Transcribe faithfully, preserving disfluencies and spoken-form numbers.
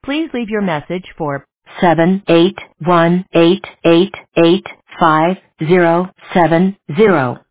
Please leave your message for seven eight one eight eight eight five zero seven zero.